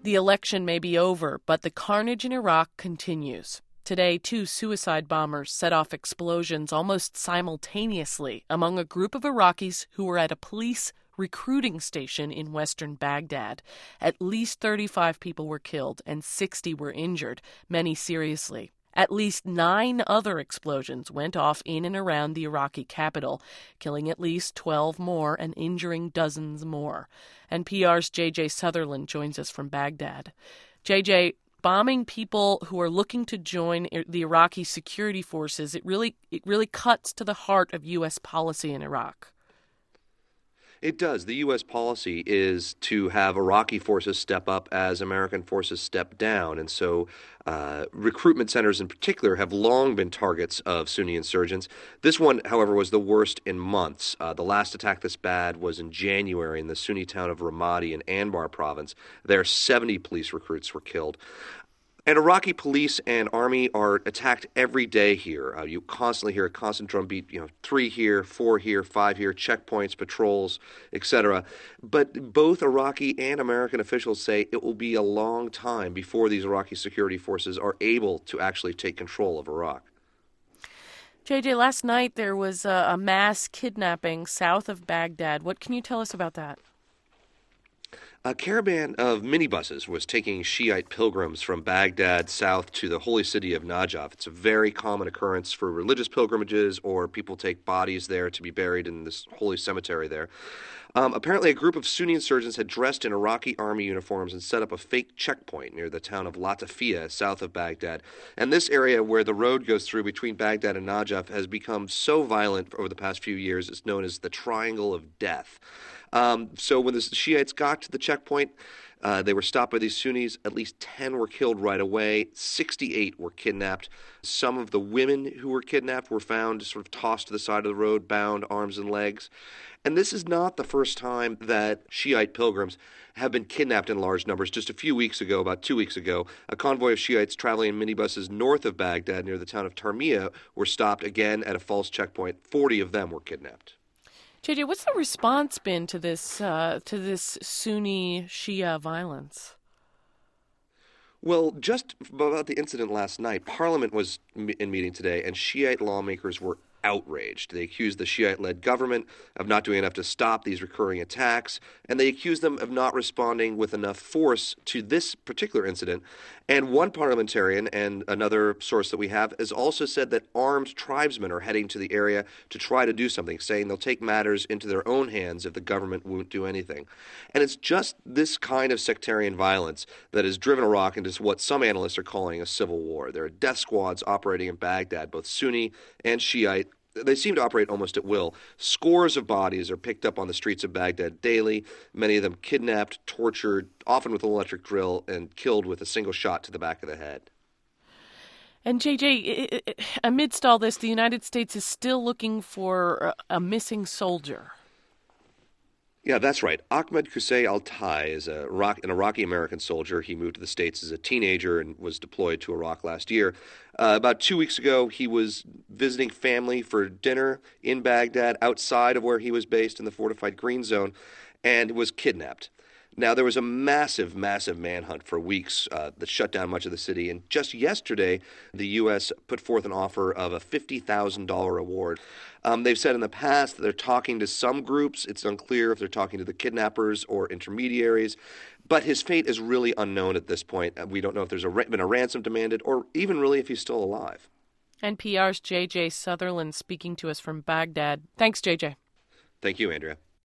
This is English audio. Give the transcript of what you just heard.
The election may be over, but the carnage in Iraq continues. Today, 2 suicide bombers set off explosions almost simultaneously among a group of Iraqis who were at a police recruiting station in western Baghdad. At least 35 people were killed and 60 were injured, many seriously. At least 9 other explosions went off in and around the Iraqi capital, killing at least 12 more and injuring dozens more. NPR's J.J. Sutherland joins us from Baghdad. J.J., bombing people who are looking to join the Iraqi security forces, it really cuts to the heart of U.S. policy in Iraq. It does. The U.S. policy is to have Iraqi forces step up as American forces step down. And so recruitment centers in particular have long been targets of Sunni insurgents. This one, however, was the worst in months. The last attack this bad was in January in the Sunni town of Ramadi in Anbar province. There, 70 police recruits were killed. And Iraqi police and army are attacked every day here. You constantly hear a constant drumbeat, 3 here, 4 here, 5 here, checkpoints, patrols, etc. But both Iraqi and American officials say it will be a long time before these Iraqi security forces are able to actually take control of Iraq. JJ, last night there was a mass kidnapping south of Baghdad. What can you tell us about that? A caravan of minibuses was taking Shiite pilgrims from Baghdad south to the holy city of Najaf. It's a very common occurrence for religious pilgrimages, or people take bodies there to be buried in this holy cemetery there. Apparently, a group of Sunni insurgents had dressed in Iraqi army uniforms and set up a fake checkpoint near the town of Latakia, south of Baghdad. And this area where the road goes through between Baghdad and Najaf has become so violent over the past few years, it's known as the Triangle of Death. So when the Shiites got to the checkpoint, they were stopped by these Sunnis. At least 10 were killed right away. 68 were kidnapped. Some of the women who were kidnapped were found sort of tossed to the side of the road, bound arms and legs. And this is not the first time that Shiite pilgrims have been kidnapped in large numbers. Just a few weeks ago, about 2 weeks ago, a convoy of Shiites traveling in minibuses north of Baghdad near the town of Tarmiya were stopped again at a false checkpoint. 40 of them were kidnapped. JJ, what's the response been to this Sunni Shia violence? Well, just about the incident last night, Parliament was in meeting today, and Shiite lawmakers were outraged. They accused the Shiite-led government of not doing enough to stop these recurring attacks, and they accused them of not responding with enough force to this particular incident. And one parliamentarian and another source that we have has also said that armed tribesmen are heading to the area to try to do something, saying they'll take matters into their own hands if the government won't do anything. And it's just this kind of sectarian violence that has driven Iraq into what some analysts are calling a civil war. There are death squads operating in Baghdad, both Sunni and Shiite. They seem to operate almost at will. Scores of bodies are picked up on the streets of Baghdad daily, many of them kidnapped, tortured, often with an electric drill, and killed with a single shot to the back of the head. And JJ, amidst all this, the United States is still looking for a missing soldier. Yeah, that's right. Ahmed Qusay al-Tai is an Iraqi-American soldier. He moved to the States as a teenager and was deployed to Iraq last year. About 2 weeks ago, he was visiting family for dinner in Baghdad, outside of where he was based in the fortified Green Zone, and was kidnapped. Now, there was a massive manhunt for weeks that shut down much of the city. And just yesterday, the U.S. put forth an offer of a $50,000 reward. They've said in the past that they're talking to some groups. It's unclear if they're talking to the kidnappers or intermediaries. But his fate is really unknown at this point. We don't know if there's been a ransom demanded or even really if he's still alive. NPR's J.J. Sutherland speaking to us from Baghdad. Thanks, J.J. Thank you, Andrea.